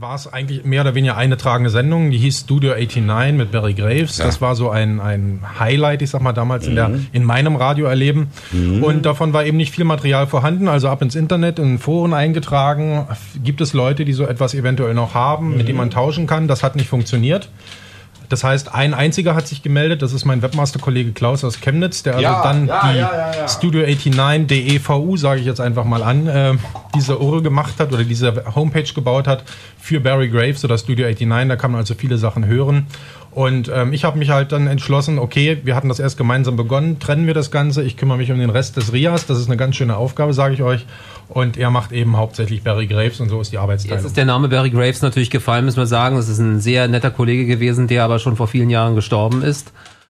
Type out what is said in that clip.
war es eigentlich mehr oder weniger eine tragende Sendung, die hieß Studio 89 mit Barry Graves. Ja. Das war so ein Highlight, ich sag mal, damals in meinem Radioerleben. Und davon war eben nicht viel Material vorhanden, also ab ins Internet, in Foren eingetragen. Gibt es Leute, die so etwas eventuell noch haben, mit denen man tauschen kann? Das hat nicht funktioniert. Das heißt, ein einziger hat sich gemeldet, das ist mein Webmaster-Kollege Klaus aus Chemnitz, der die Studio 89 DEVU, sage ich jetzt einfach mal an, diese Uhr gemacht hat oder diese Homepage gebaut hat für Barry Graves oder Studio 89, da kann man also viele Sachen hören. Und ich habe mich halt dann entschlossen, okay, wir hatten das erst gemeinsam begonnen, trennen wir das Ganze, ich kümmere mich um den Rest des RIAS, das ist eine ganz schöne Aufgabe, sage ich euch. Und er macht eben hauptsächlich Barry Graves und so ist die Arbeitsteilung. Jetzt ist der Name Barry Graves natürlich gefallen, müssen wir sagen. Das ist ein sehr netter Kollege gewesen, der aber schon vor vielen Jahren gestorben ist.